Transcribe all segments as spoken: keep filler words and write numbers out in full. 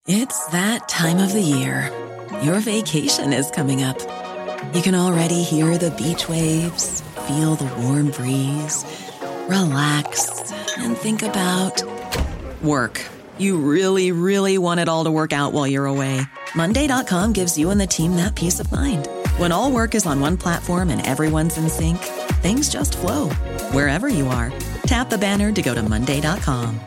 It's that time of the year. Your vacation is coming up. You can already hear the beach waves, feel the warm breeze, relax, and think about work. You really, really want it all to work out while you're away. Monday dot com gives you and the team that peace of mind. When all work is on one platform and everyone's in sync, things just flow. Wherever you are, tap the banner to go to Monday dot com.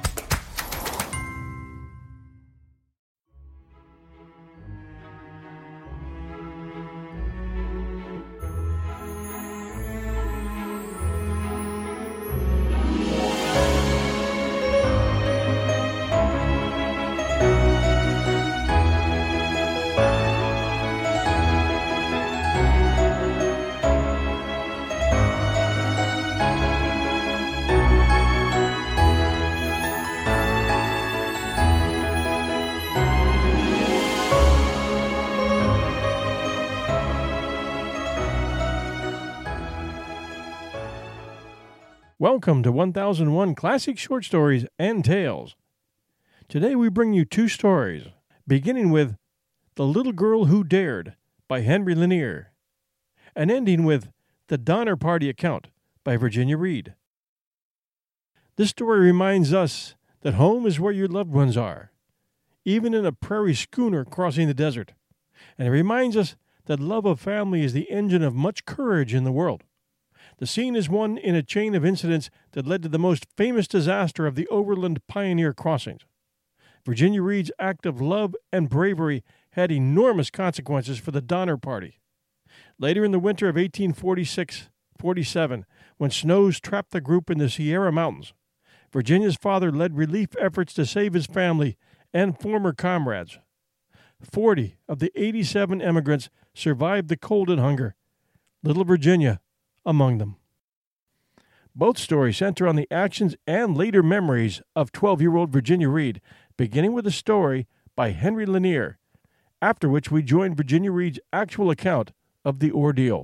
Welcome to one thousand one Classic Short Stories and Tales. Today we bring you two stories, beginning with The Little Girl Who Dared by Henry Lanier, and ending with The Donner Party Account by Virginia Reed. This story reminds us that home is where your loved ones are, even in a prairie schooner crossing the desert, and it reminds us that love of family is the engine of much courage in the world. The scene is one in a chain of incidents that led to the most famous disaster of the overland pioneer crossings. Virginia Reed's act of love and bravery had enormous consequences for the Donner Party. Later in the winter of eighteen forty-six forty-seven, when snows trapped the group in the Sierra Mountains, Virginia's father led relief efforts to save his family and former comrades. Forty of the eighty-seven emigrants survived the cold and hunger, little Virginia among them. Both stories center on the actions and later memories of twelve-year-old Virginia Reed, beginning with a story by Henry Lanier, after which we join Virginia Reed's actual account of the ordeal.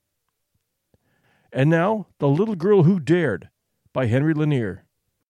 And now, The Little Girl Who Dared by Henry Lanier.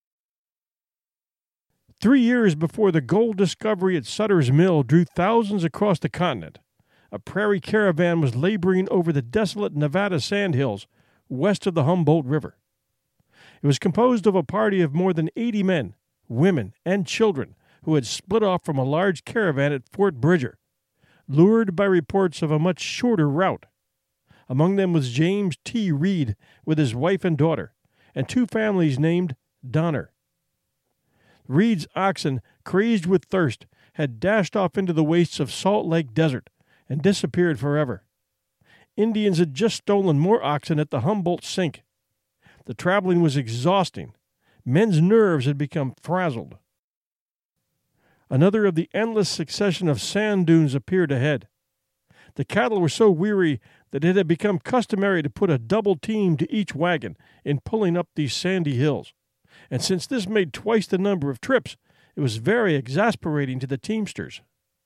Three years before the gold discovery at Sutter's Mill drew thousands across the continent, a prairie caravan was laboring over the desolate Nevada sandhills west of the Humboldt River. It was composed of a party of more than eighty men, women, and children who had split off from a large caravan at Fort Bridger, lured by reports of a much shorter route. Among them was James T. Reed with his wife and daughter, and two families named Donner. Reed's oxen, crazed with thirst, had dashed off into the wastes of Salt Lake Desert and disappeared forever. Indians had just stolen more oxen at the Humboldt Sink. The traveling was exhausting. Men's nerves had become frazzled. Another of the endless succession of sand dunes appeared ahead. The cattle were so weary that it had become customary to put a double team to each wagon in pulling up these sandy hills, and since this made twice the number of trips, it was very exasperating to the teamsters.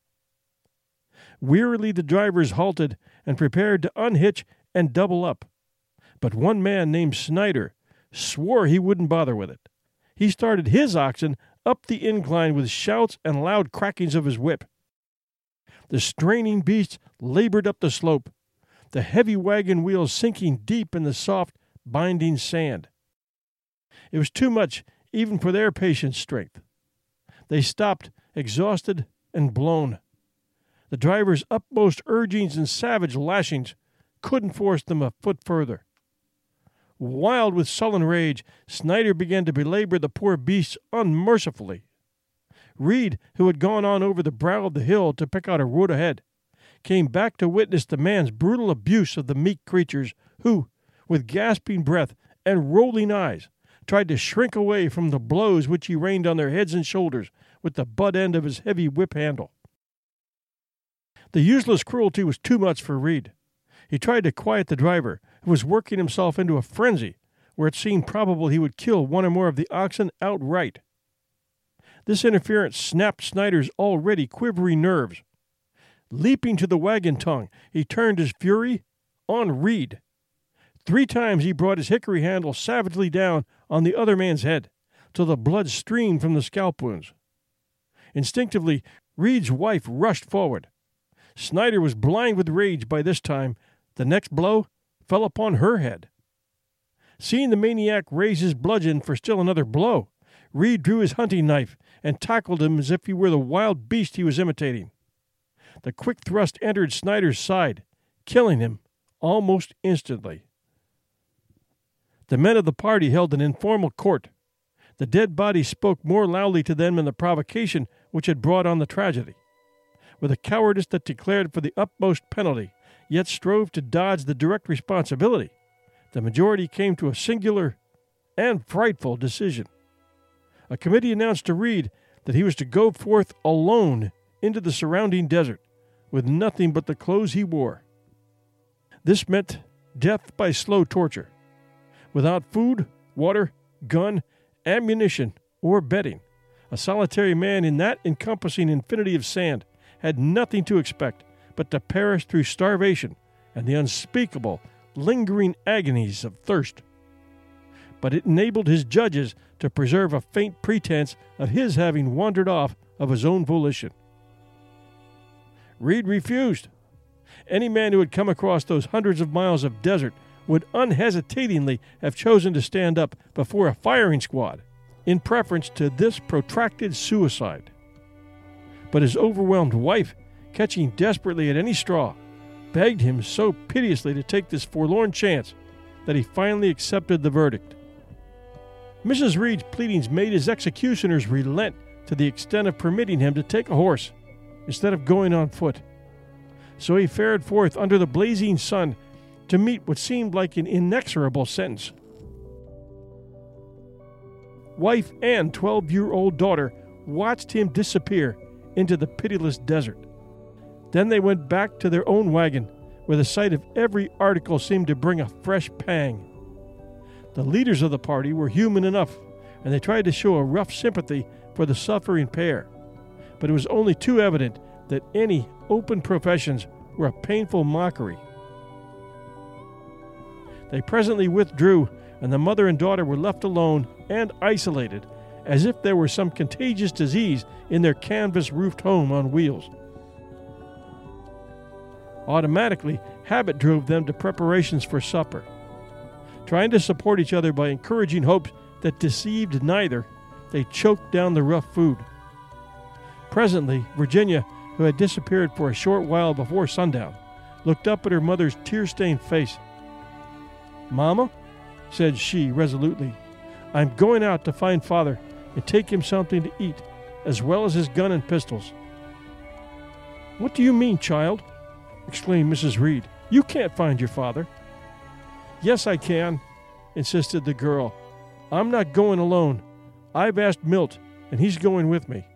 Wearily the drivers halted and prepared to unhitch and double up. But one man named Snyder swore he wouldn't bother with it. He started his oxen up the incline with shouts and loud crackings of his whip. The straining beasts labored up the slope, the heavy wagon wheels sinking deep in the soft, binding sand. It was too much even for their patient strength. They stopped, exhausted and blown. The driver's utmost urgings and savage lashings couldn't force them a foot further. Wild with sullen rage, Snyder began to belabor the poor beasts unmercifully. Reed, who had gone on over the brow of the hill to pick out a road ahead, came back to witness the man's brutal abuse of the meek creatures who, with gasping breath and rolling eyes, tried to shrink away from the blows which he rained on their heads and shoulders with the butt end of his heavy whip handle. The useless cruelty was too much for Reed. He tried to quiet the driver, who was working himself into a frenzy, where it seemed probable he would kill one or more of the oxen outright. This interference snapped Snyder's already quivering nerves. Leaping to the wagon tongue, he turned his fury on Reed. Three times he brought his hickory handle savagely down on the other man's head, till the blood streamed from the scalp wounds. Instinctively, Reed's wife rushed forward. Snyder was blind with rage by this time. The next blow fell upon her head. Seeing the maniac raise his bludgeon for still another blow, Reed drew his hunting knife and tackled him as if he were the wild beast he was imitating. The quick thrust entered Snyder's side, killing him almost instantly. The men of the party held an informal court. The dead body spoke more loudly to them than the provocation which had brought on the tragedy. With a cowardice that declared for the utmost penalty, yet strove to dodge the direct responsibility, the majority came to a singular and frightful decision. A committee announced to Reed that he was to go forth alone into the surrounding desert, with nothing but the clothes he wore. This meant death by slow torture, without food, water, gun, ammunition, or bedding. A solitary man in that encompassing infinity of sand had nothing to expect but to perish through starvation and the unspeakable, lingering agonies of thirst. But it enabled his judges to preserve a faint pretense of his having wandered off of his own volition. Reed refused. Any man who had come across those hundreds of miles of desert would unhesitatingly have chosen to stand up before a firing squad in preference to this protracted suicide. But his overwhelmed wife, catching desperately at any straw, begged him so piteously to take this forlorn chance that he finally accepted the verdict. Missus Reed's pleadings made his executioners relent to the extent of permitting him to take a horse instead of going on foot. So he fared forth under the blazing sun to meet what seemed like an inexorable sentence. Wife and twelve-year-old daughter watched him disappear into the pitiless desert. Then they went back to their own wagon, where the sight of every article seemed to bring a fresh pang. The leaders of the party were human enough, and they tried to show a rough sympathy for the suffering pair. But it was only too evident that any open professions were a painful mockery. They presently withdrew, and the mother and daughter were left alone and isolated, as if there were some contagious disease in their canvas-roofed home on wheels. Automatically, habit drove them to preparations for supper. Trying to support each other by encouraging hopes that deceived neither, they choked down the rough food. Presently, Virginia, who had disappeared for a short while before sundown, looked up at her mother's tear-stained face. "Mama," said she resolutely, "I'm going out to find Father and take him something to eat, as well as his gun and pistols." "What do you mean, child?" exclaimed Missus Reed. "You can't find your father." "Yes, I can," insisted the girl. "I'm not going alone. I've asked Milt, and he's going with me."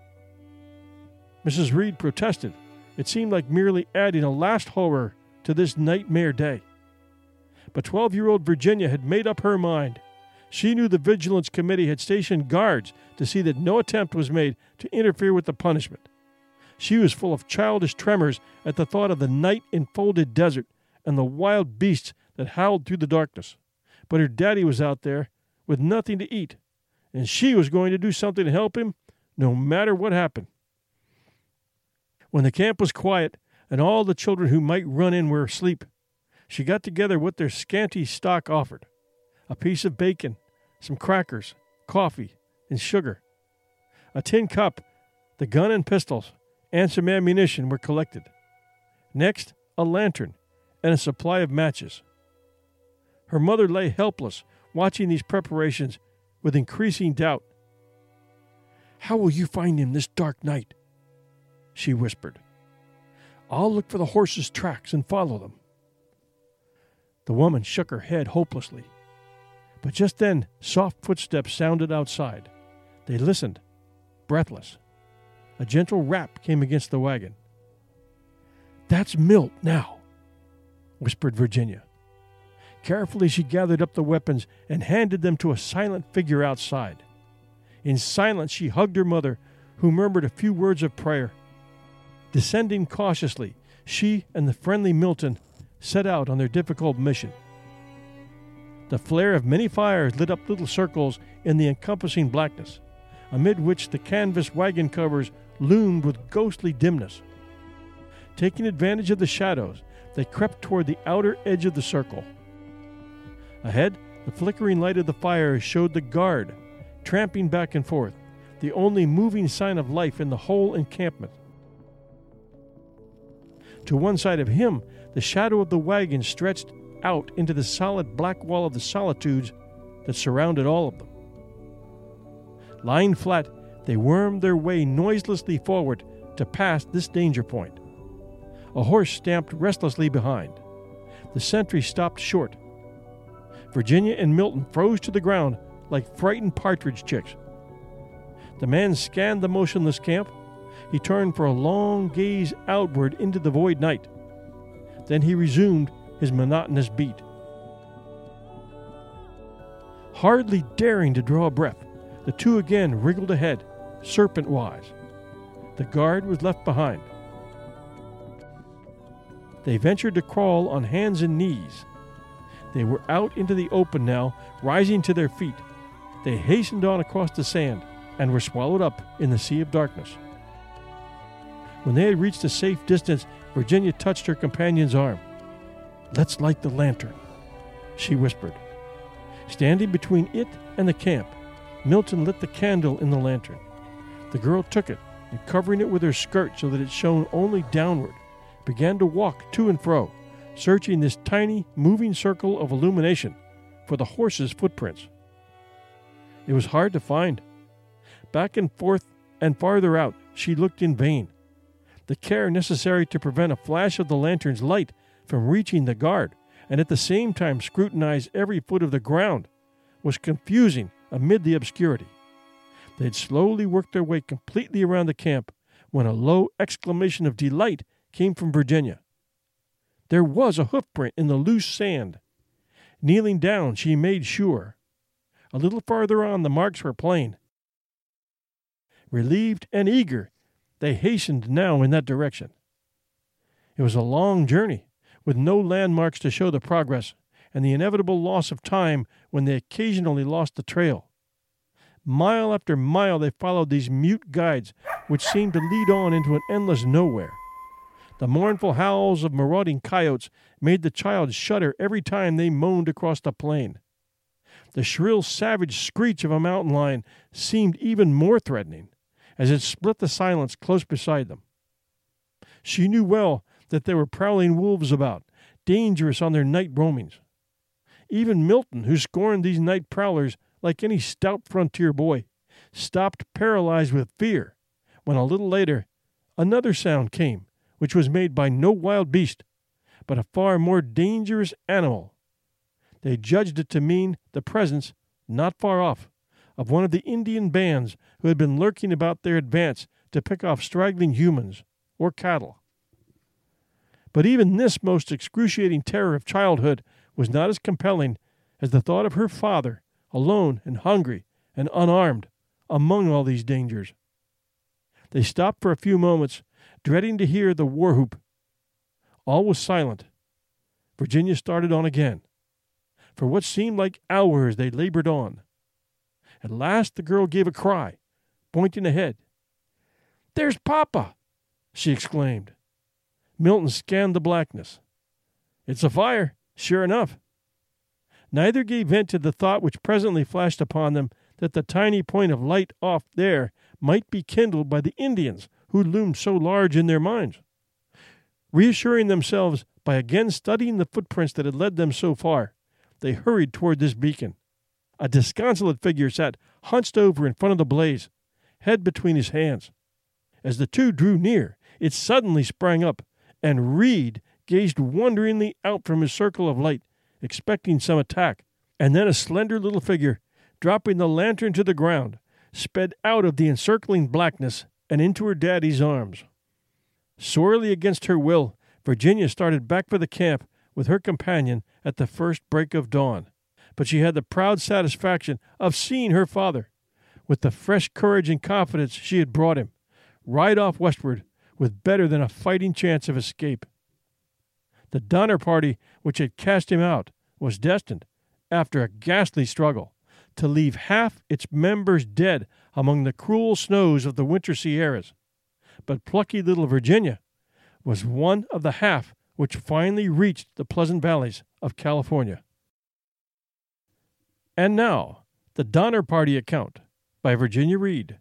Missus Reed protested. It seemed like merely adding a last horror to this nightmare day. But twelve-year-old Virginia had made up her mind. She knew the Vigilance Committee had stationed guards to see that no attempt was made to interfere with the punishment. She was full of childish tremors at the thought of the night-enfolded desert and the wild beasts that howled through the darkness. But her daddy was out there with nothing to eat, and she was going to do something to help him, no matter what happened. When the camp was quiet and all the children who might run in were asleep, she got together what their scanty stock offered: a piece of bacon, some crackers, coffee, and sugar. A tin cup, the gun and pistols, and some ammunition were collected. Next, a lantern and a supply of matches. Her mother lay helpless, watching these preparations with increasing doubt. "How will you find him this dark night?" she whispered. "I'll look for the horse's tracks and follow them." The woman shook her head hopelessly. But just then, soft footsteps sounded outside. They listened, breathless. A gentle rap came against the wagon. "That's Milt now," whispered Virginia. Carefully she gathered up the weapons and handed them to a silent figure outside. In silence she hugged her mother, who murmured a few words of prayer. Descending cautiously, she and the friendly Milton set out on their difficult mission. The flare of many fires lit up little circles in the encompassing blackness. amid which the canvas wagon covers loomed with ghostly dimness. Taking advantage of the shadows, they crept toward the outer edge of the circle. Ahead, the flickering light of the fire showed the guard, tramping back and forth, the only moving sign of life in the whole encampment. To one side of him, the shadow of the wagon stretched out into the solid black wall of the solitudes that surrounded all of them. Lying flat, they wormed their way noiselessly forward to pass this danger point. A horse stamped restlessly behind. The sentry stopped short. Virginia and Milton froze to the ground like frightened partridge chicks. The man scanned the motionless camp. He turned for a long gaze outward into the void night. Then he resumed his monotonous beat. Hardly daring to draw a breath, the two again wriggled ahead, serpent-wise. The guard was left behind. They ventured to crawl on hands and knees. They were out into the open now, rising to their feet. They hastened on across the sand and were swallowed up in the sea of darkness. When they had reached a safe distance, Virginia touched her companion's arm. "Let's light the lantern," she whispered. Standing between it and the camp, Milton lit the candle in the lantern. The girl took it, and covering it with her skirt so that it shone only downward, began to walk to and fro, searching this tiny, moving circle of illumination for the horse's footprints. It was hard to find. Back and forth and farther out, she looked in vain. The care necessary to prevent a flash of the lantern's light from reaching the guard, and at the same time scrutinize every foot of the ground, was confusing amid the obscurity. They had slowly worked their way completely around the camp when a low exclamation of delight came from Virginia. There was a hoofprint in the loose sand. Kneeling down, she made sure. A little farther on, the marks were plain. Relieved and eager, they hastened now in that direction. It was a long journey, with no landmarks to show the progress, and the inevitable loss of time when they occasionally lost the trail. Mile after mile they followed these mute guides, which seemed to lead on into an endless nowhere. The mournful howls of marauding coyotes made the child shudder every time they moaned across the plain. The shrill, savage screech of a mountain lion seemed even more threatening, as it split the silence close beside them. She knew well that there were prowling wolves about, dangerous on their night roamings. Even Milton, who scorned these night prowlers like any stout frontier boy, stopped paralyzed with fear when a little later another sound came, which was made by no wild beast, but a far more dangerous animal. They judged it to mean the presence, not far off, of one of the Indian bands who had been lurking about their advance to pick off straggling humans or cattle. But even this most excruciating terror of childhood was not as compelling as the thought of her father, alone and hungry and unarmed, among all these dangers. They stopped for a few moments, dreading to hear the war whoop. All was silent. Virginia started on again. For what seemed like hours they labored on. At last the girl gave a cry, pointing ahead. "There's Papa!" she exclaimed. Milton scanned the blackness. "It's a fire, sure enough." Neither gave vent to the thought which presently flashed upon them that the tiny point of light off there might be kindled by the Indians who loomed so large in their minds. Reassuring themselves by again studying the footprints that had led them so far, they hurried toward this beacon. A disconsolate figure sat hunched over in front of the blaze, head between his hands. As the two drew near, it suddenly sprang up, and Reed gazed wonderingly out from his circle of light, expecting some attack, and then a slender little figure, dropping the lantern to the ground, sped out of the encircling blackness and into her daddy's arms. Sorely against her will, Virginia started back for the camp with her companion at the first break of dawn. But she had the proud satisfaction of seeing her father, with the fresh courage and confidence she had brought him, ride off westward with better than a fighting chance of escape. The Donner Party, which had cast him out, was destined, after a ghastly struggle, to leave half its members dead among the cruel snows of the winter Sierras, but plucky little Virginia was one of the half which finally reached the pleasant valleys of California. And now, the Donner Party account by Virginia Reed.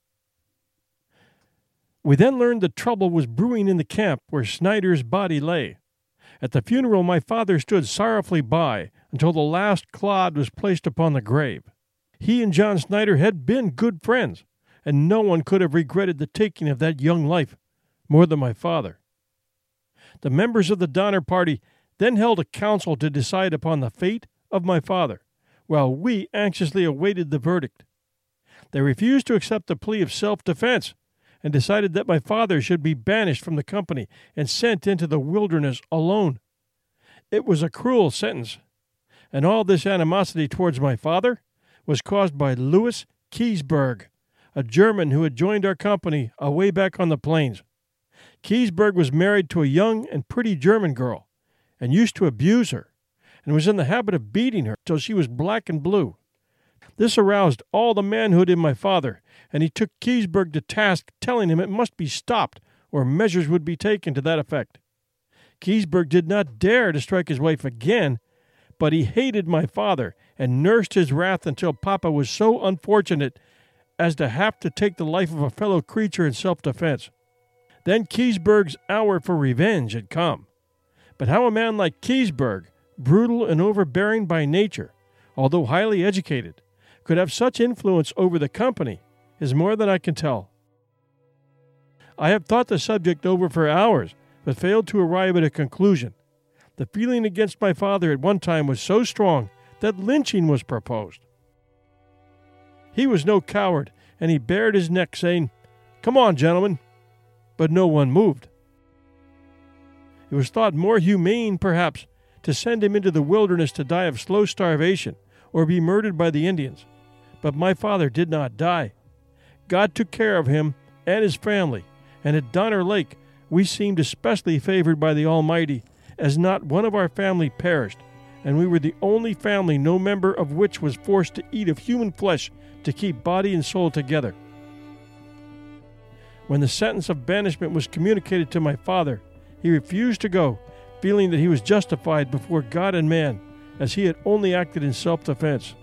We then learned that trouble was brewing in the camp where Snyder's body lay. At the funeral, my father stood sorrowfully by until the last clod was placed upon the grave. He and John Snyder had been good friends, and no one could have regretted the taking of that young life more than my father. The members of the Donner Party then held a council to decide upon the fate of my father, while we anxiously awaited the verdict. They refused to accept the plea of self-defense, and decided that my father should be banished from the company and sent into the wilderness alone. It was a cruel sentence, and all this animosity towards my father was caused by Louis Keseberg, a German who had joined our company away back on the plains. Keseberg was married to a young and pretty German girl, and used to abuse her, and was in the habit of beating her till she was black and blue. This aroused all the manhood in my father, and he took Keseberg to task, telling him it must be stopped, or measures would be taken to that effect. Keseberg did not dare to strike his wife again, but he hated my father, and nursed his wrath until Papa was so unfortunate as to have to take the life of a fellow creature in self-defense. Then Keseberg's hour for revenge had come. But how a man like Keseberg, brutal and overbearing by nature, although highly educated, could have such influence over the company is more than I can tell. I have thought the subject over for hours, but failed to arrive at a conclusion. The feeling against my father at one time was so strong that lynching was proposed. He was no coward, and he bared his neck, saying, "Come on, gentlemen," but no one moved. It was thought more humane, perhaps, to send him into the wilderness to die of slow starvation or be murdered by the Indians. But my father did not die. God took care of him and his family, and at Donner Lake we seemed especially favored by the Almighty, as not one of our family perished, and we were the only family no member of which was forced to eat of human flesh to keep body and soul together. When the sentence of banishment was communicated to my father, he refused to go, feeling that he was justified before God and man, as he had only acted in self-defense.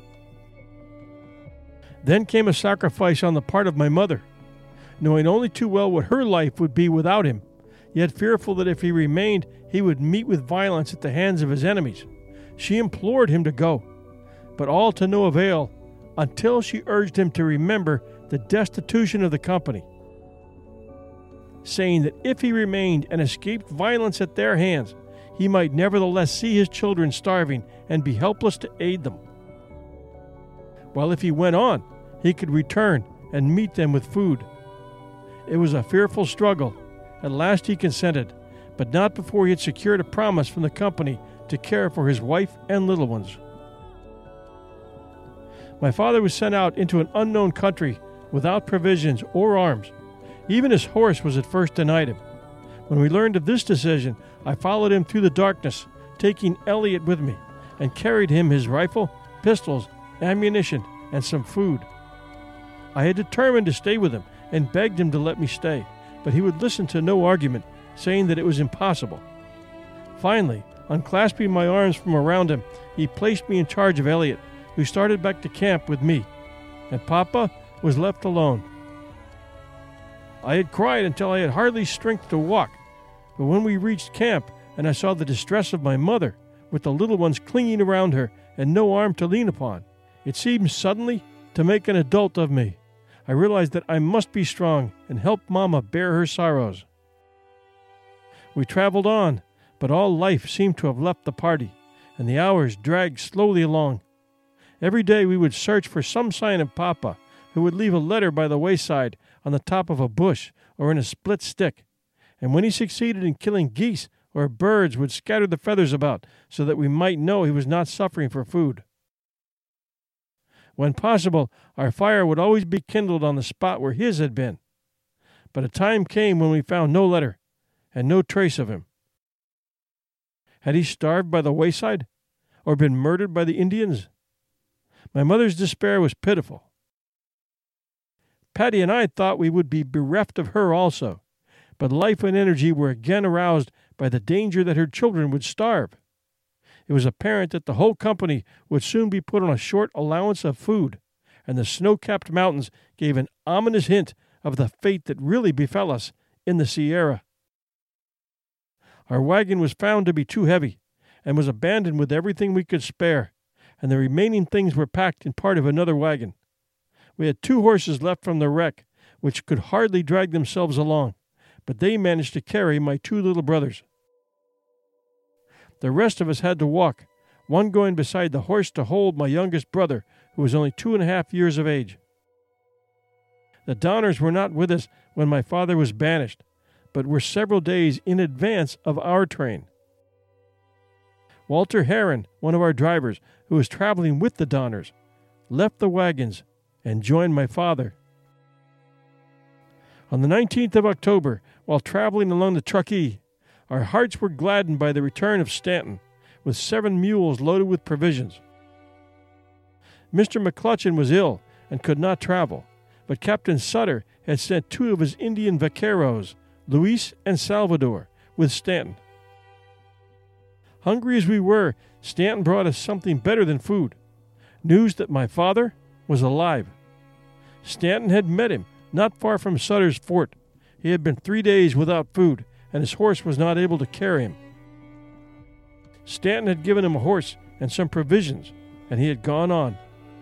Then came a sacrifice on the part of my mother. Knowing only too well what her life would be without him, yet fearful that if he remained, he would meet with violence at the hands of his enemies, she implored him to go, but all to no avail, until she urged him to remember the destitution of the company, saying that if he remained and escaped violence at their hands, he might nevertheless see his children starving and be helpless to aid them, while if he went on, he could return and meet them with food. It was a fearful struggle. At last he consented, but not before he had secured a promise from the company to care for his wife and little ones. My father was sent out into an unknown country without provisions or arms. Even his horse was at first denied him. When we learned of this decision, I followed him through the darkness, taking Elliot with me, and carried him his rifle, pistols, ammunition, and some food. I had determined to stay with him and begged him to let me stay, but he would listen to no argument, saying that it was impossible. Finally, unclasping my arms from around him, he placed me in charge of Elliot, who started back to camp with me, and Papa was left alone. I had cried until I had hardly strength to walk, but when we reached camp and I saw the distress of my mother, with the little ones clinging around her and no arm to lean upon, it seemed suddenly to make an adult of me. I realized that I must be strong and help Mama bear her sorrows. We traveled on, but all life seemed to have left the party, and the hours dragged slowly along. Every day we would search for some sign of Papa, who would leave a letter by the wayside on the top of a bush or in a split stick, and when he succeeded in killing geese or birds, would scatter the feathers about so that we might know he was not suffering for food. When possible, our fire would always be kindled on the spot where his had been. But a time came when we found no letter and no trace of him. Had he starved by the wayside or been murdered by the Indians? My mother's despair was pitiful. Patty and I thought we would be bereft of her also, but life and energy were again aroused by the danger that her children would starve. It was apparent that the whole company would soon be put on a short allowance of food, and the snow-capped mountains gave an ominous hint of the fate that really befell us in the Sierra. Our wagon was found to be too heavy, and was abandoned with everything we could spare, and the remaining things were packed in part of another wagon. We had two horses left from the wreck, which could hardly drag themselves along, but they managed to carry my two little brothers. The rest of us had to walk, one going beside the horse to hold my youngest brother, who was only two and a half years of age. The Donners were not with us when my father was banished, but were several days in advance of our train. Walter Heron, one of our drivers, who was traveling with the Donners, left the wagons and joined my father. On the nineteenth of October, while traveling along the Truckee, our hearts were gladdened by the return of Stanton, with seven mules loaded with provisions. Mister McClutchan was ill and could not travel, but Captain Sutter had sent two of his Indian vaqueros, Luis and Salvador, with Stanton. Hungry as we were, Stanton brought us something better than food, news that my father was alive. Stanton had met him not far from Sutter's fort. He had been three days without food, and his horse was not able to carry him. Stanton had given him a horse and some provisions, and he had gone on.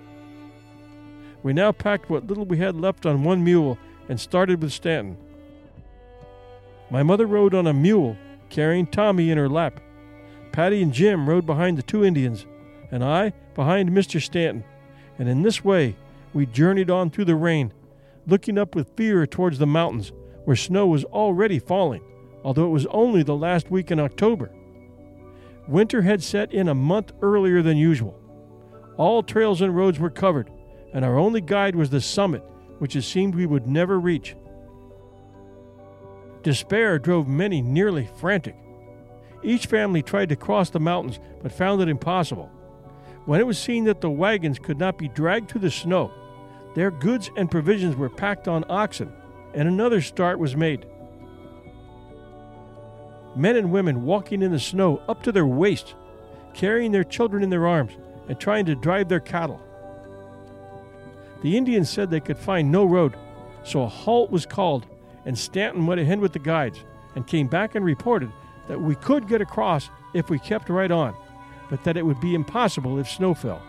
We now packed what little we had left on one mule and started with Stanton. My mother rode on a mule, carrying Tommy in her lap. Patty and Jim rode behind the two Indians, and I behind Mister Stanton, and in this way we journeyed on through the rain, looking up with fear towards the mountains, where snow was already falling, although it was only the last week in October. Winter had set in a month earlier than usual. All trails and roads were covered, and our only guide was the summit, which it seemed we would never reach. Despair drove many nearly frantic. Each family tried to cross the mountains, but found it impossible. When it was seen that the wagons could not be dragged through the snow, their goods and provisions were packed on oxen, and another start was made. Men and women walking in the snow up to their waists, carrying their children in their arms, and trying to drive their cattle. The Indians said they could find no road, so a halt was called, and Stanton went ahead with the guides, and came back and reported that we could get across if we kept right on, but that it would be impossible if snow fell.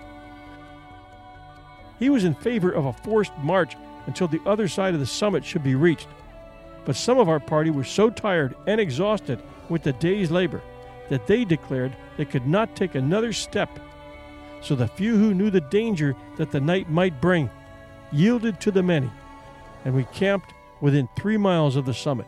He was in favor of a forced march until the other side of the summit should be reached, but some of our party were so tired and exhausted with the day's labor that they declared they could not take another step. So the few who knew the danger that the night might bring yielded to the many, and we camped within three miles of the summit.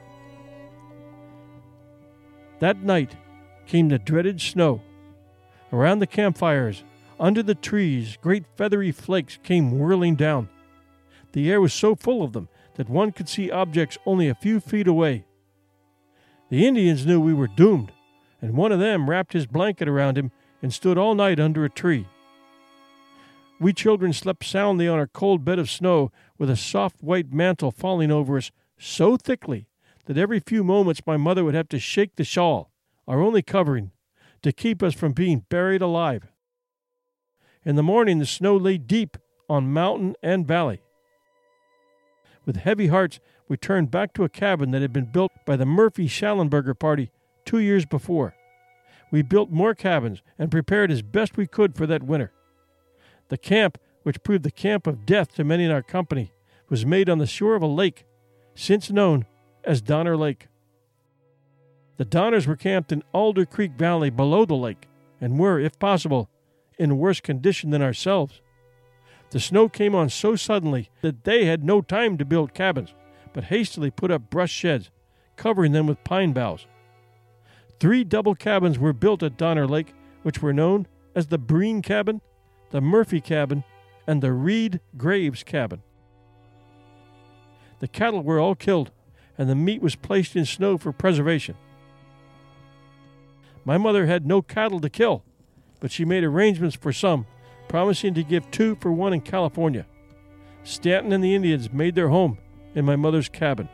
That night came the dreaded snow. Around the campfires, under the trees, great feathery flakes came whirling down. The air was so full of them that one could see objects only a few feet away. The Indians knew we were doomed, and one of them wrapped his blanket around him and stood all night under a tree. We children slept soundly on our cold bed of snow with a soft white mantle falling over us so thickly that every few moments my mother would have to shake the shawl, our only covering, to keep us from being buried alive. In the morning the snow lay deep on mountain and valley. With heavy hearts, we turned back to a cabin that had been built by the Murphy-Schallenberger party two years before. We built more cabins and prepared as best we could for that winter. The camp, which proved the camp of death to many in our company, was made on the shore of a lake, since known as Donner Lake. The Donners were camped in Alder Creek Valley below the lake, and were, if possible, in worse condition than ourselves. The snow came on so suddenly that they had no time to build cabins, but hastily put up brush sheds, covering them with pine boughs. Three double cabins were built at Donner Lake, which were known as the Breen Cabin, the Murphy Cabin, and the Reed Graves Cabin. The cattle were all killed, and the meat was placed in snow for preservation. My mother had no cattle to kill, but she made arrangements for some, promising to give two for one in California. Stanton and the Indians made their home in my mother's cabin.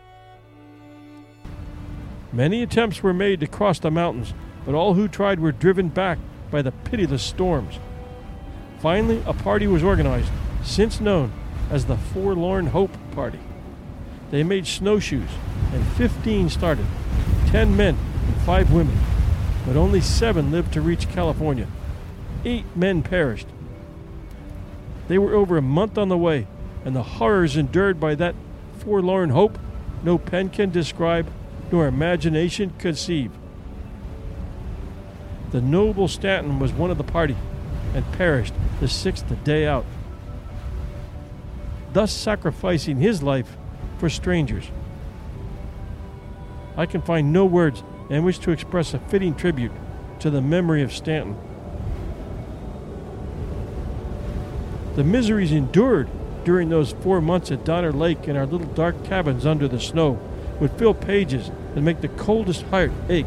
Many attempts were made to cross the mountains, but all who tried were driven back by the pitiless storms. Finally, a party was organized, since known as the Forlorn Hope Party. They made snowshoes, and fifteen started, ten men and five women, but only seven lived to reach California. Eight men perished. They were over a month on the way, and the horrors endured by that forlorn hope no pen can describe, nor imagination conceive. The noble Stanton was one of the party, and perished the sixth day out, thus sacrificing his life for strangers. I can find no words in which to express a fitting tribute to the memory of Stanton. The miseries endured during those four months at Donner Lake in our little dark cabins under the snow would fill pages and make the coldest heart ache.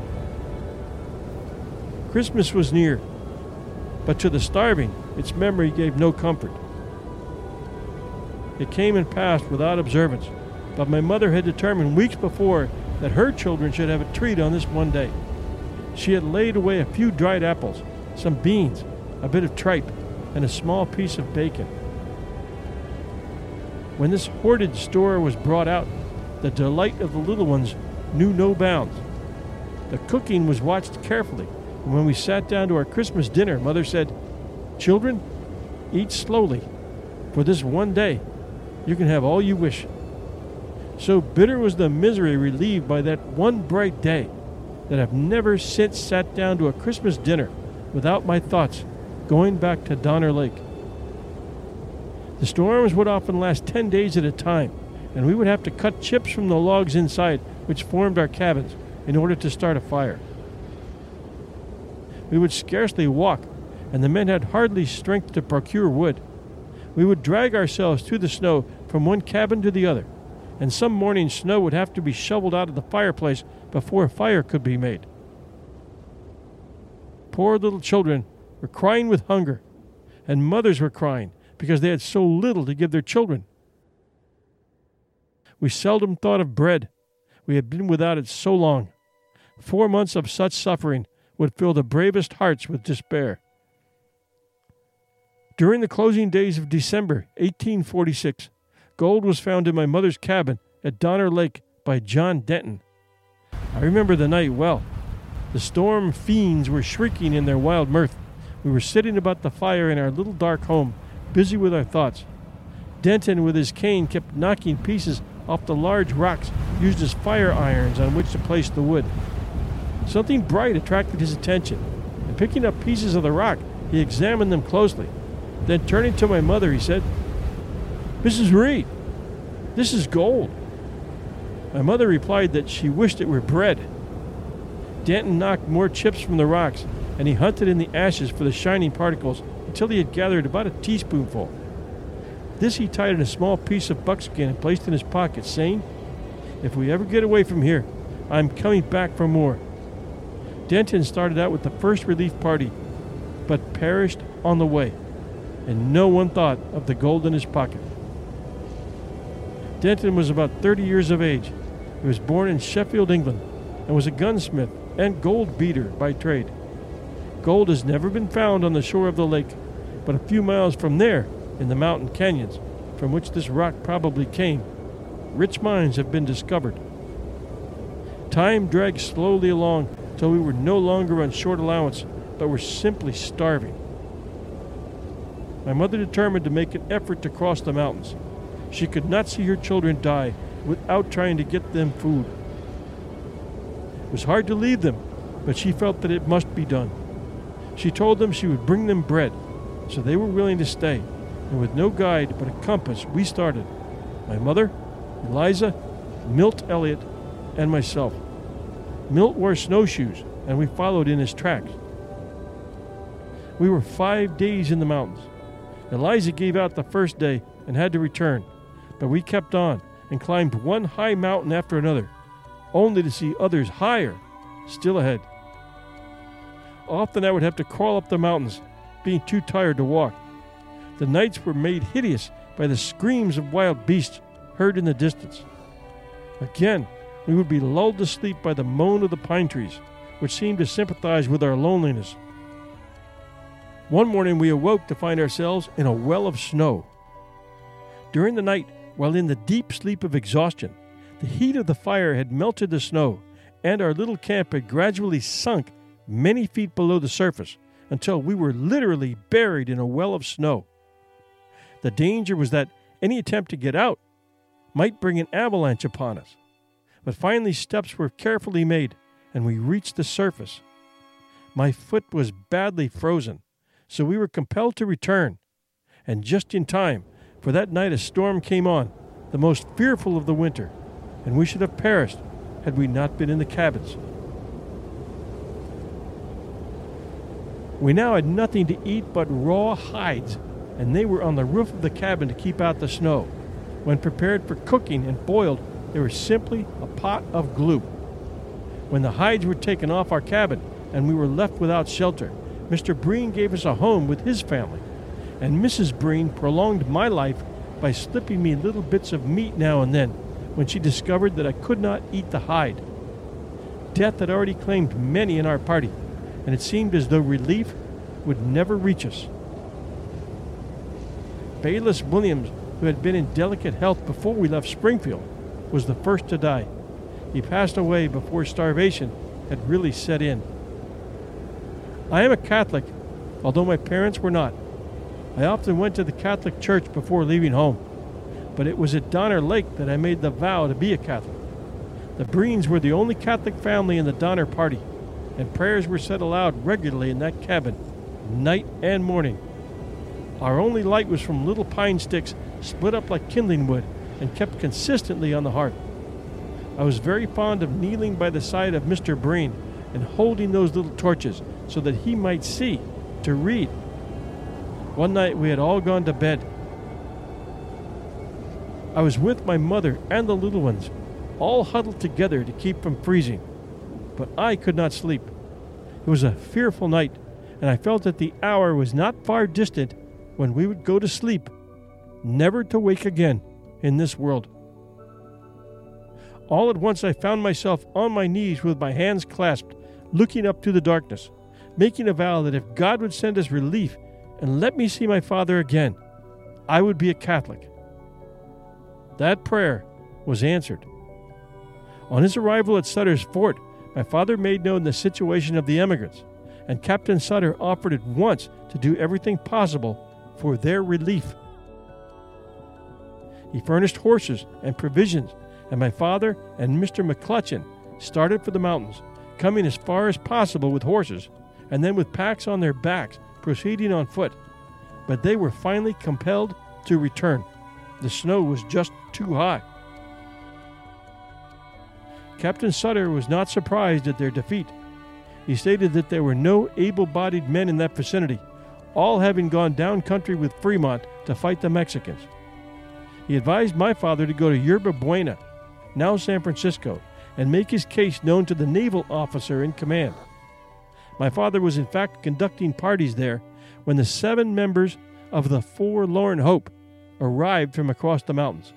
Christmas was near, but to the starving, its memory gave no comfort. It came and passed without observance, but my mother had determined weeks before that her children should have a treat on this one day. She had laid away a few dried apples, some beans, a bit of tripe, and a small piece of bacon. When this hoarded store was brought out, the delight of the little ones knew no bounds. The cooking was watched carefully, and when we sat down to our Christmas dinner, Mother said, "Children, eat slowly. For this one day, you can have all you wish." So bitter was the misery relieved by that one bright day that I've never since sat down to a Christmas dinner without my thoughts going back to Donner Lake. The storms would often last ten days at a time, and we would have to cut chips from the logs inside, which formed our cabins, in order to start a fire. We would scarcely walk, and the men had hardly strength to procure wood. We would drag ourselves through the snow from one cabin to the other, and some mornings snow would have to be shoveled out of the fireplace before a fire could be made. Poor little children were crying with hunger, and mothers were crying because they had so little to give their children. We seldom thought of bread. We had been without it so long. Four months of such suffering would fill the bravest hearts with despair. During the closing days of December eighteen forty-six, gold was found in my mother's cabin at Donner Lake by John Denton. I remember the night well. The storm fiends were shrieking in their wild mirth. We were sitting about the fire in our little dark home, busy with our thoughts. Denton, with his cane, kept knocking pieces off the large rocks used as fire irons on which to place the wood. Something bright attracted his attention, and picking up pieces of the rock, he examined them closely. Then, turning to my mother, he said, "Missus Reed, this is gold." My mother replied that she wished it were bread. Denton knocked more chips from the rocks, and he hunted in the ashes for the shining particles until he had gathered about a teaspoonful. This he tied in a small piece of buckskin and placed in his pocket, saying, "If we ever get away from here, I'm coming back for more." Denton started out with the first relief party, but perished on the way, and no one thought of the gold in his pocket. Denton was about thirty years of age. He was born in Sheffield, England, and was a gunsmith and gold beater by trade. Gold has never been found on the shore of the lake, but a few miles from there, in the mountain canyons from which this rock probably came, rich mines have been discovered. Time dragged slowly along till we were no longer on short allowance, but were simply starving. My mother determined to make an effort to cross the mountains. She could not see her children die without trying to get them food. It was hard to leave them, but she felt that it must be done. She told them she would bring them bread, so they were willing to stay, and with no guide but a compass, we started. My mother, Eliza, Milt Elliott, and myself. Milt wore snowshoes, and we followed in his tracks. We were five days in the mountains. Eliza gave out the first day and had to return, but we kept on and climbed one high mountain after another, only to see others higher still ahead. Often I would have to crawl up the mountains, being too tired to walk. The nights were made hideous by the screams of wild beasts heard in the distance. Again, we would be lulled to sleep by the moan of the pine trees, which seemed to sympathize with our loneliness. One morning we awoke to find ourselves in a well of snow. During the night, while in the deep sleep of exhaustion, the heat of the fire had melted the snow, and our little camp had gradually sunk many feet below the surface until we were literally buried in a well of snow. The danger was that any attempt to get out might bring an avalanche upon us. But finally steps were carefully made, and we reached the surface. My foot was badly frozen, so we were compelled to return, and just in time, for that night a storm came on, the most fearful of the winter, and we should have perished had we not been in the cabins. We now had nothing to eat but raw hides, and they were on the roof of the cabin to keep out the snow. When prepared for cooking and boiled, they were simply a pot of glue. When the hides were taken off our cabin and we were left without shelter, Mister Breen gave us a home with his family, and Missus Breen prolonged my life by slipping me little bits of meat now and then when she discovered that I could not eat the hide. Death had already claimed many in our party, and it seemed as though relief would never reach us. Bayless Williams, who had been in delicate health before we left Springfield, was the first to die. He passed away before starvation had really set in. I am a Catholic, although my parents were not. I often went to the Catholic Church before leaving home, but it was at Donner Lake that I made the vow to be a Catholic. The Breens were the only Catholic family in the Donner party, and prayers were said aloud regularly in that cabin, night and morning. Our only light was from little pine sticks split up like kindling wood and kept consistently on the hearth. I was very fond of kneeling by the side of Mister Breen and holding those little torches so that he might see to read. One night we had all gone to bed. I was with my mother and the little ones, all huddled together to keep from freezing, but I could not sleep. It was a fearful night, and I felt that the hour was not far distant when we would go to sleep, never to wake again in this world. All at once I found myself on my knees with my hands clasped, looking up to the darkness, making a vow that if God would send us relief and let me see my father again, I would be a Catholic. That prayer was answered. On his arrival at Sutter's Fort, my father made known the situation of the emigrants, and Captain Sutter offered at once to do everything possible for their relief. He furnished horses and provisions, and my father and Mister McClutchan started for the mountains, coming as far as possible with horses, and then with packs on their backs, proceeding on foot. But they were finally compelled to return. The snow was just too high. Captain Sutter was not surprised at their defeat. He stated that there were no able-bodied men in that vicinity, all having gone down country with Fremont to fight the Mexicans. He advised my father to go to Yerba Buena, now San Francisco, and make his case known to the naval officer in command. My father was in fact conducting parties there when the seven members of the Forlorn Hope arrived from across the mountains.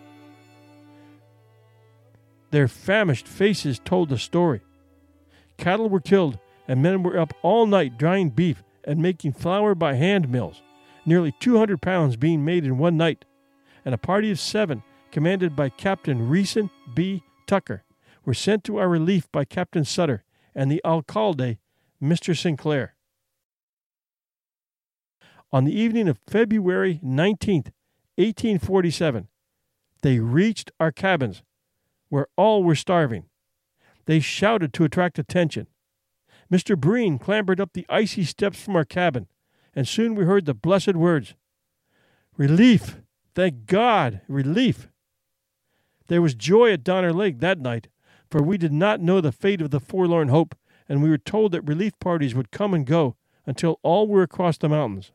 Their famished faces told the story. Cattle were killed, and men were up all night drying beef and making flour by hand mills, nearly two hundred pounds being made in one night, and a party of seven, commanded by Captain Reeson B. Tucker, were sent to our relief by Captain Sutter and the alcalde, Mister Sinclair. On the evening of February nineteenth, eighteen forty-seven, they reached our cabins, where all were starving. They shouted to attract attention. Mister Breen clambered up the icy steps from our cabin, and soon we heard the blessed words, "Relief! Thank God! Relief!" There was joy at Donner Lake that night, for we did not know the fate of the Forlorn Hope, and we were told that relief parties would come and go until all were across the mountains.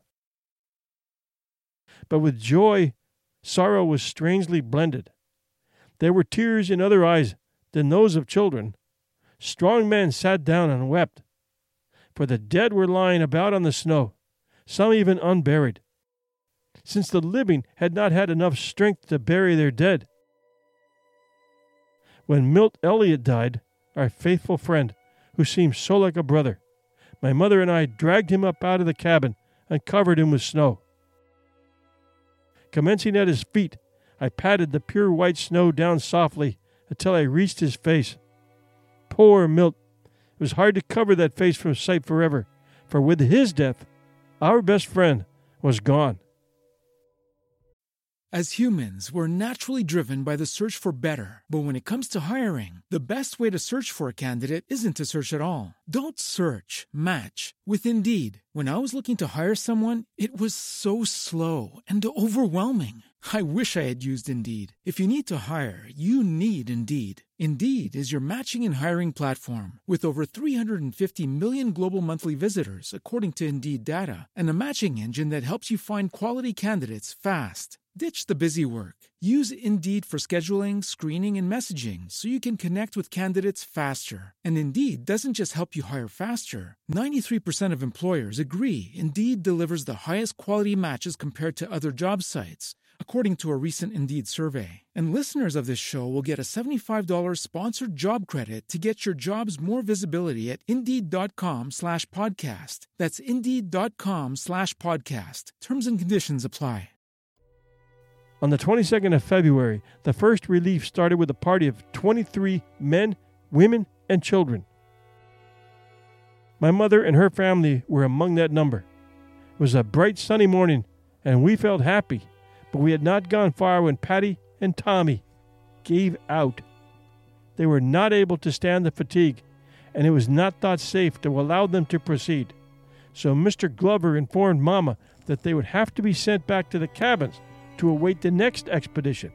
But with joy, sorrow was strangely blended. There were tears in other eyes than those of children. Strong men sat down and wept, for the dead were lying about on the snow, some even unburied. since the living had not had enough strength to bury their dead. When Milt Elliott died, our faithful friend, who seemed so like a brother, my mother and I dragged him up out of the cabin and covered him with snow. Commencing at his feet, I patted the pure white snow down softly until I reached his face. Poor Milt! It was hard to cover that face from sight forever, for with his death, our best friend was gone. As humans, we're naturally driven by the search for better. But when it comes to hiring, the best way to search for a candidate isn't to search at all. Don't search, match with Indeed. When I was looking to hire someone, it was so slow and overwhelming. I wish I had used Indeed. If you need to hire, you need Indeed. Indeed is your matching and hiring platform with over three hundred fifty million global monthly visitors, according to Indeed data, and a matching engine that helps you find quality candidates fast. Ditch the busy work. Use Indeed for scheduling, screening, and messaging so you can connect with candidates faster. And Indeed doesn't just help you hire faster. ninety-three percent of employers agree Indeed delivers the highest quality matches compared to other job sites, according to a recent Indeed survey. And listeners of this show will get a seventy-five dollars sponsored job credit to get your jobs more visibility at Indeed.com slash podcast. That's Indeed.com slash podcast. Terms and conditions apply. On the twenty-second of February, the first relief started with a party of twenty-three men, women, and children. My mother and her family were among that number. It was a bright sunny morning, and we felt happy, but we had not gone far when Patty and Tommy gave out. They were not able to stand the fatigue, and it was not thought safe to allow them to proceed. So Mister Glover informed Mama that they would have to be sent back to the cabins to await the next expedition.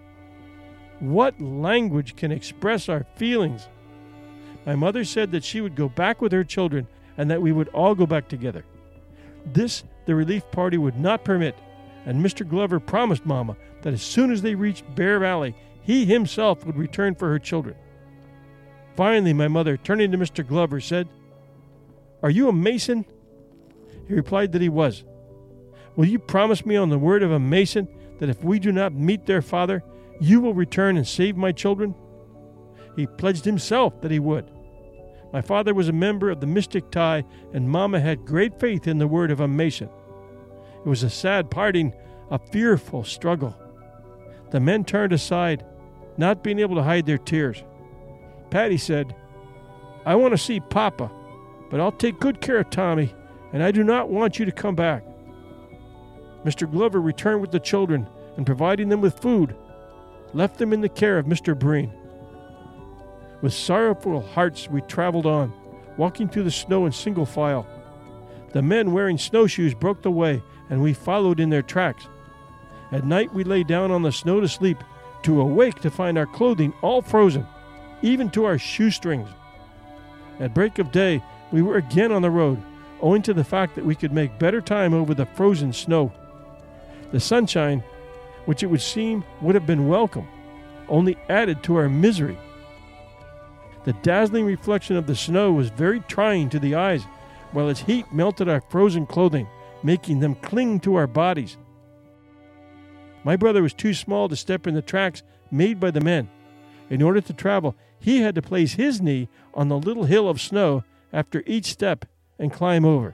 What language can express our feelings? My mother said that she would go back with her children and that we would all go back together. This the relief party would not permit, and Mister Glover promised Mama that as soon as they reached Bear Valley, he himself would return for her children. Finally, my mother, turning to Mister Glover, said, "Are you a Mason?" He replied that he was. "Will you promise me on the word of a Mason that if we do not meet their father, you will return and save my children?" He pledged himself that he would. My father was a member of the Mystic Tie, and Mama had great faith in the word of a Mason. It was a sad parting, a fearful struggle. The men turned aside, not being able to hide their tears. Patty said, "I want to see Papa, but I'll take good care of Tommy, and I do not want you to come back." Mister Glover returned with the children, and providing them with food, left them in the care of Mister Breen. With sorrowful hearts we traveled on, walking through the snow in single file. The men wearing snowshoes broke the way, and we followed in their tracks. At night we lay down on the snow to sleep, to awake to find our clothing all frozen, even to our shoestrings. At break of day we were again on the road, owing to the fact that we could make better time over the frozen snow. The sunshine, which it would seem would have been welcome, only added to our misery. The dazzling reflection of the snow was very trying to the eyes, while its heat melted our frozen clothing, making them cling to our bodies. My brother was too small to step in the tracks made by the men. In order to travel, he had to place his knee on the little hill of snow after each step and climb over.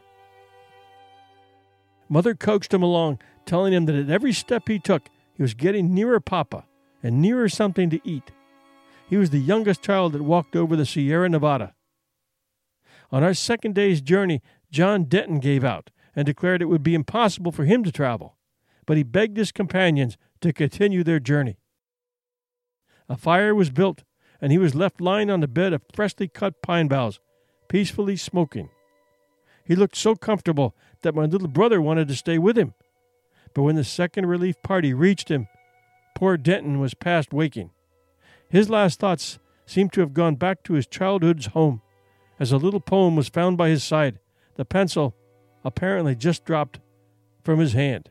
Mother coaxed him along, telling him that at every step he took, he was getting nearer Papa and nearer something to eat. He was the youngest child that walked over the Sierra Nevada. On our second day's journey, John Denton gave out and declared it would be impossible for him to travel, but he begged his companions to continue their journey. A fire was built, and he was left lying on the bed of freshly cut pine boughs, peacefully smoking. He looked so comfortable that my little brother wanted to stay with him. But when the second relief party reached him, poor Denton was past waking. His last thoughts seemed to have gone back to his childhood's home, as a little poem was found by his side, the pencil apparently just dropped from his hand.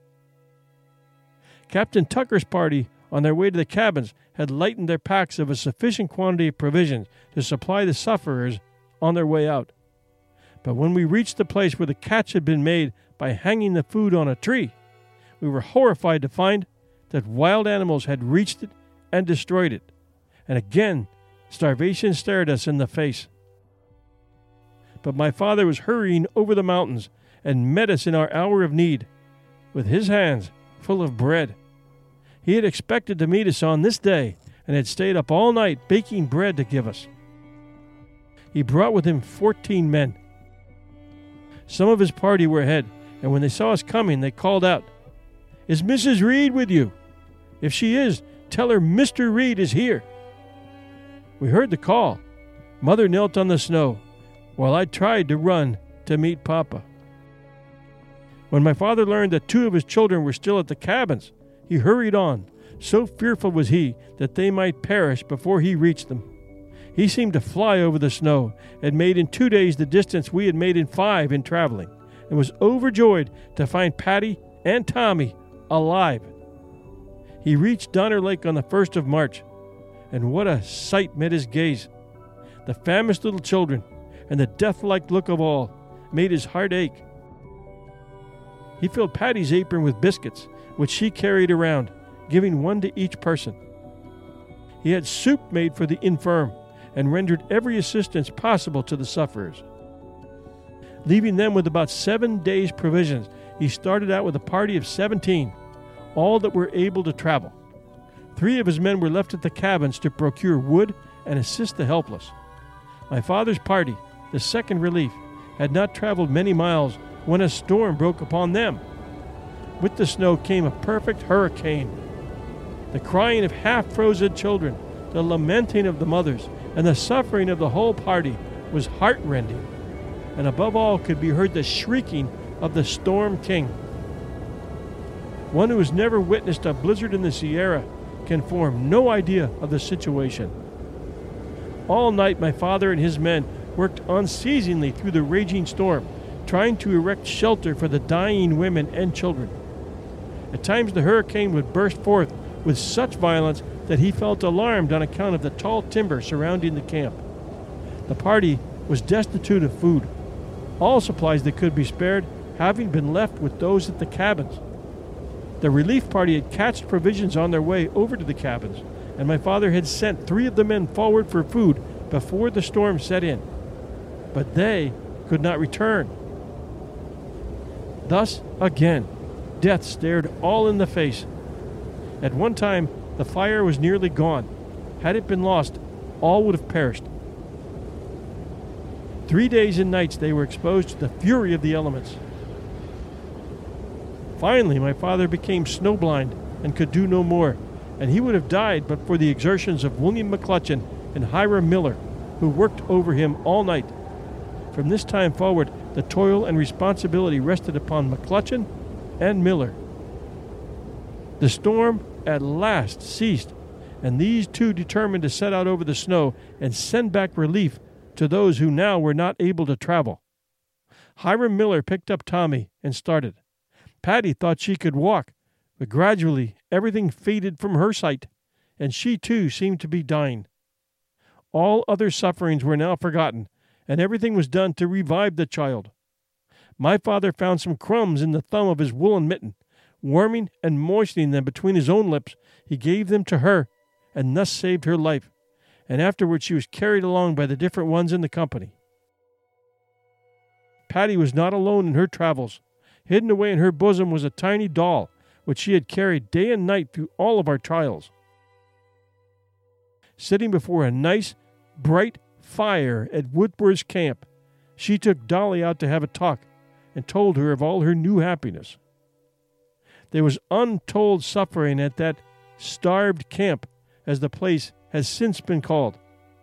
Captain Tucker's party, on their way to the cabins, had lightened their packs of a sufficient quantity of provisions to supply the sufferers on their way out. But when we reached the place where the catch had been made by hanging the food on a tree, we were horrified to find that wild animals had reached it and destroyed it, and again starvation stared us in the face. But my father was hurrying over the mountains and met us in our hour of need, with his hands full of bread. He had expected to meet us on this day, and had stayed up all night baking bread to give us. He brought with him fourteen men. Some of his party were ahead, and when they saw us coming, they called out, "Is Missus Reed with you? If she is, tell her Mister Reed is here." We heard the call. Mother knelt on the snow, while I tried to run to meet Papa. When my father learned that two of his children were still at the cabins, he hurried on. So fearful was he that they might perish before he reached them. He seemed to fly over the snow, and made in two days the distance we had made in five in traveling, and was overjoyed to find Patty and Tommy alive. He reached Donner Lake on the first of March, and what a sight met his gaze! The famished little children, and the death-like look of all, made his heart ache. He filled Patty's apron with biscuits, which she carried around, giving one to each person. He had soup made for the infirm, and rendered every assistance possible to the sufferers. Leaving them with about seven days' provisions, he started out with a party of seventeen, all that were able to travel. Three of his men were left at the cabins to procure wood and assist the helpless. My father's party, the second relief, had not traveled many miles when a storm broke upon them. With the snow came a perfect hurricane. The crying of half-frozen children, the lamenting of the mothers, and the suffering of the whole party was heart-rending, and above all could be heard the shrieking of the Storm King. One who has never witnessed a blizzard in the Sierra can form no idea of the situation. All night my father and his men worked unceasingly through the raging storm, trying to erect shelter for the dying women and children. At times the hurricane would burst forth with such violence that he felt alarmed on account of the tall timber surrounding the camp. The party was destitute of food, all supplies that could be spared having been left with those at the cabins. The relief party had cached provisions on their way over to the cabins, and my father had sent three of the men forward for food before the storm set in. But they could not return. Thus, again, death stared all in the face. At one time, the fire was nearly gone. Had it been lost, all would have perished. Three days and nights they were exposed to the fury of the elements. Finally, my father became snowblind and could do no more, and he would have died but for the exertions of William McClutchan and Hiram Miller, who worked over him all night. From this time forward, the toil and responsibility rested upon McClutchan and Miller. The storm at last ceased, and these two determined to set out over the snow and send back relief to those who now were not able to travel. Hiram Miller picked up Tommy and started. Patty thought she could walk, but gradually everything faded from her sight, and she too seemed to be dying. All other sufferings were now forgotten, and everything was done to revive the child. My father found some crumbs in the thumb of his woolen mitten. Warming and moistening them between his own lips, he gave them to her, and thus saved her life, and afterward she was carried along by the different ones in the company. Patty was not alone in her travels. Hidden away in her bosom was a tiny doll, which she had carried day and night through all of our trials. Sitting before a nice, bright fire at Woodward's camp, she took Dolly out to have a talk, and told her of all her new happiness. There was untold suffering at that starved camp, as the place has since been called.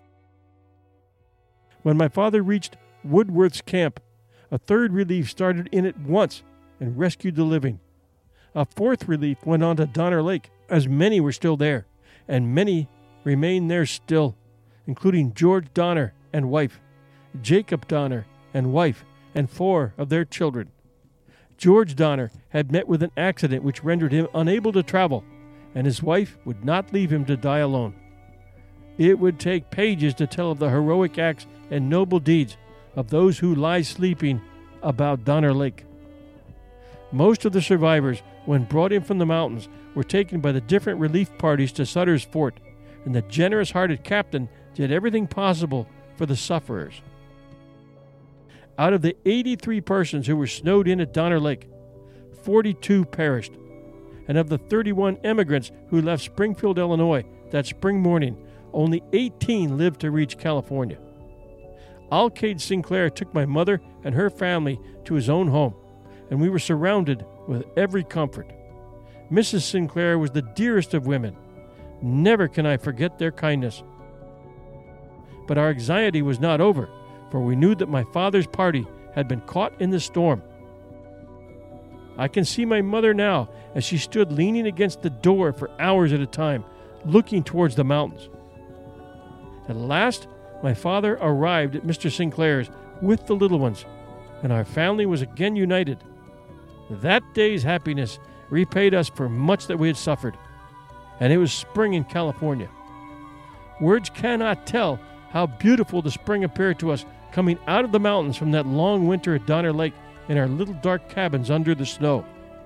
When my father reached Woodworth's camp, a third relief started in at once and rescued the living. A fourth relief went on to Donner Lake, as many were still there, and many remain there still, including George Donner and wife, Jacob Donner and wife, and four of their children. George Donner had met with an accident which rendered him unable to travel, and his wife would not leave him to die alone. It would take pages to tell of the heroic acts and noble deeds of those who lie sleeping about Donner Lake. Most of the survivors, when brought in from the mountains, were taken by the different relief parties to Sutter's Fort, and the generous-hearted captain did everything possible for the sufferers. Out of the eighty-three persons who were snowed in at Donner Lake, forty-two perished, and of the thirty-one emigrants who left Springfield, Illinois, that spring morning, only eighteen lived to reach California. Alcade Sinclair took my mother and her family to his own home, and we were surrounded with every comfort. Missus Sinclair was the dearest of women. Never can I forget their kindness. But our anxiety was not over, for we knew that my father's party had been caught in the storm. I can see my mother now as she stood leaning against the door for hours at a time, looking towards the mountains. At last, my father arrived at Mister Sinclair's with the little ones, and our family was again united. That day's happiness repaid us for much that we had suffered, and it was spring in California. Words cannot tell how beautiful the spring appeared to us coming out of the mountains from that long winter at Donner Lake in our little dark cabins under the snow.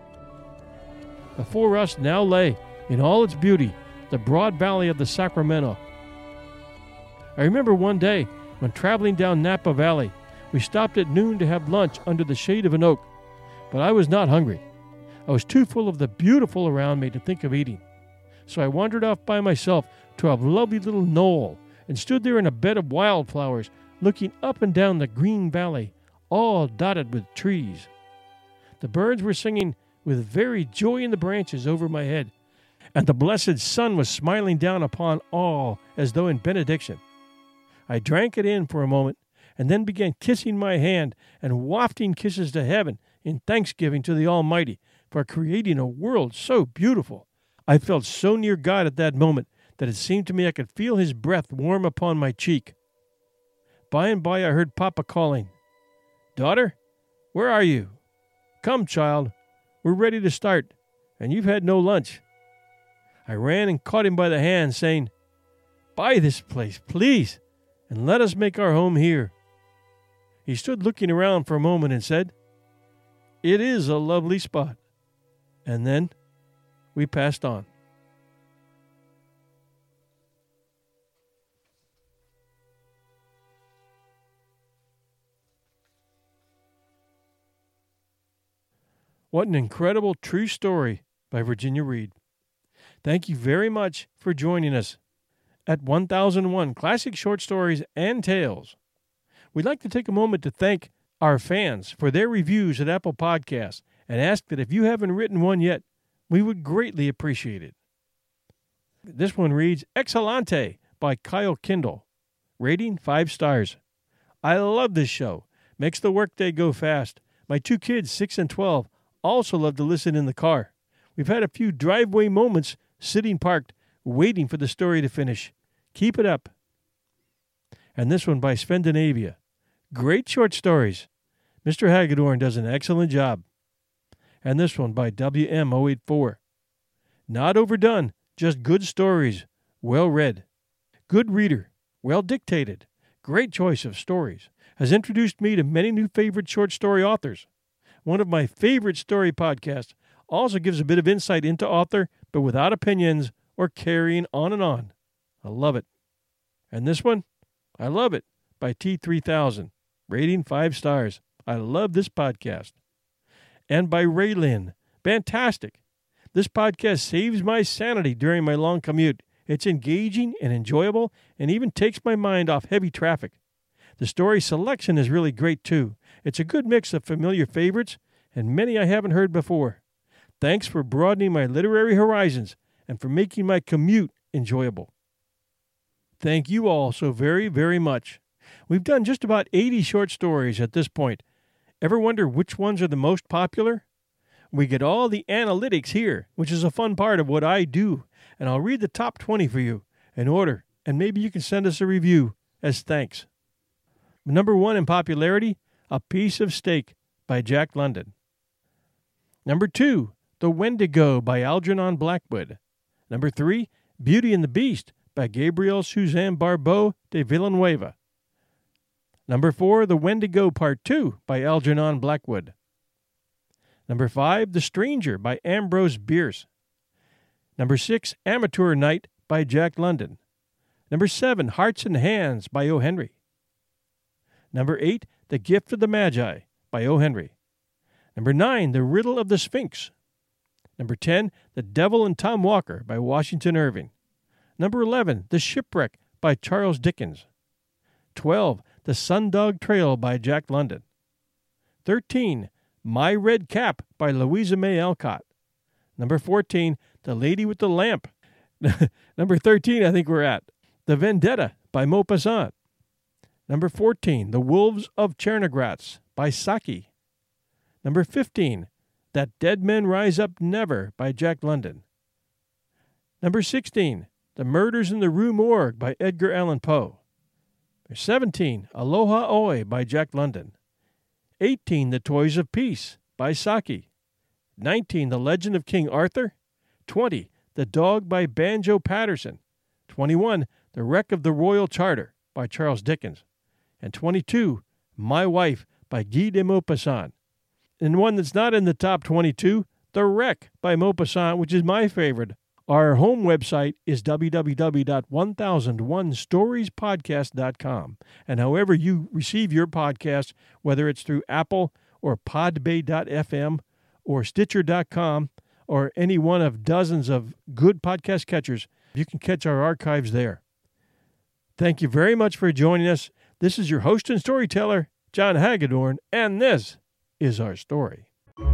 Before us now lay, in all its beauty, the broad valley of the Sacramento. I remember one day when traveling down Napa Valley, we stopped at noon to have lunch under the shade of an oak, but I was not hungry. I was too full of the beautiful around me to think of eating. So I wandered off by myself to a lovely little knoll and stood there in a bed of wildflowers, looking up and down the green valley, all dotted with trees. The birds were singing with very joy in the branches over my head, and the blessed sun was smiling down upon all as though in benediction. I drank it in for a moment, and then began kissing my hand and wafting kisses to heaven in thanksgiving to the Almighty for creating a world so beautiful. I felt so near God at that moment that it seemed to me I could feel his breath warm upon my cheek. By and by I heard Papa calling, "Daughter, where are you? Come, child, we're ready to start, and you've had no lunch." I ran and caught him by the hand, saying, "Buy this place, please, and let us make our home here." He stood looking around for a moment and said, "It is a lovely spot." And then we passed on. What an incredible true story by Virginia Reed. Thank you very much for joining us at one thousand one Classic Short Stories and Tales. We'd like to take a moment to thank our fans for their reviews at Apple Podcasts and ask that if you haven't written one yet, we would greatly appreciate it. This one reads, Excelente by Kyle Kindle. Rating five stars. I love this show. Makes the workday go fast. My two kids, six and twelve, also love to listen in the car. We've had a few driveway moments sitting parked, waiting for the story to finish. Keep it up. And this one by Scandinavia. Great short stories. Mister Hagedorn does an excellent job. And this one by W M zero eight four. Not overdone, just good stories, well read. Good reader, well dictated, great choice of stories. Has introduced me to many new favorite short story authors. One of my favorite story podcasts also gives a bit of insight into author, but without opinions or carrying on and on. I love it. And this one, I love it, by T three thousand. Rating five stars. I love this podcast. And by Raylin. Fantastic. This podcast saves my sanity during my long commute. It's engaging and enjoyable and even takes my mind off heavy traffic. The story selection is really great too. It's a good mix of familiar favorites and many I haven't heard before. Thanks for broadening my literary horizons and for making my commute enjoyable. Thank you all so very, very much. We've done just about eighty short stories at this point. Ever wonder which ones are the most popular? We get all the analytics here, which is a fun part of what I do, and I'll read the top twenty for you in order, and maybe you can send us a review as thanks. Number one in popularity, A Piece of Steak by Jack London. Number two, The Wendigo by Algernon Blackwood. Number three, Beauty and the Beast by Gabriel Suzanne Barbeau de Villanueva. Number four, The Wendigo Part two by Algernon Blackwood. Number five, The Stranger by Ambrose Bierce. Number six, Amateur Night by Jack London. Number seven, Hearts and Hands by O. Henry. Number eight, The Gift of the Magi by O. Henry. Number nine, The Riddle of the Sphinx. Number ten, The Devil and Tom Walker by Washington Irving. Number eleven, The Shipwreck by Charles Dickens. twelve, The Sundog Trail by Jack London. thirteen, My Red Cap by Louisa May Alcott. Number fourteen, The Lady with the Lamp. Number thirteen, I think we're at. The Vendetta by Maupassant. Number fourteen, The Wolves of Chernogratz by Saki. Number fifteen, That Dead Men Rise Up Never by Jack London. Number sixteen, The Murders in the Rue Morgue by Edgar Allan Poe. Number seventeen, Aloha Oe by Jack London. eighteen, The Toys of Peace by Saki. nineteen, The Legend of King Arthur. twenty, The Dog by Banjo Patterson. twenty-one, The Wreck of the Royal Charter by Charles Dickens. And twenty-two, My Wife by Guy de Maupassant. And one that's not in the top twenty-two, The Wreck by Maupassant, which is my favorite. Our home website is w w w dot one thousand one stories podcast dot com. And however you receive your podcast, whether it's through Apple or podbay dot f m or stitcher dot com or any one of dozens of good podcast catchers, you can catch our archives there. Thank you very much for joining us. This is your host and storyteller, John Hagedorn, and this is our story.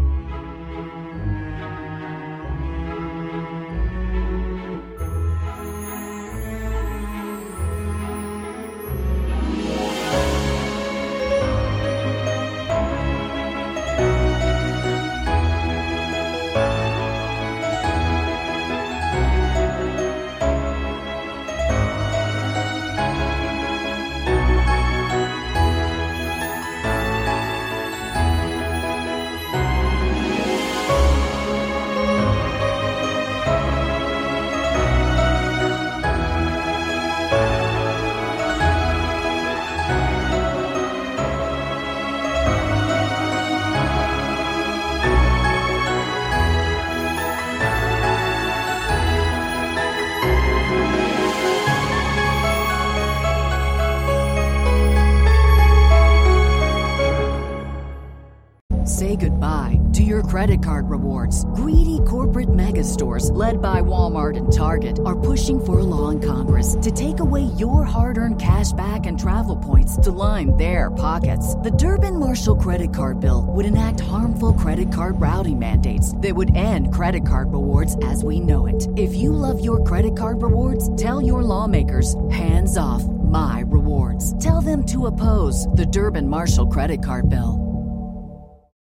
Say goodbye to your credit card rewards. Greedy corporate mega stores, led by Walmart and Target, are pushing for a law in Congress to take away your hard-earned cash back and travel points to line their pockets. The Durbin-Marshall credit card bill would enact harmful credit card routing mandates that would end credit card rewards as we know it. If you love your credit card rewards, tell your lawmakers, hands off my rewards. Tell them to oppose the Durbin-Marshall credit card bill.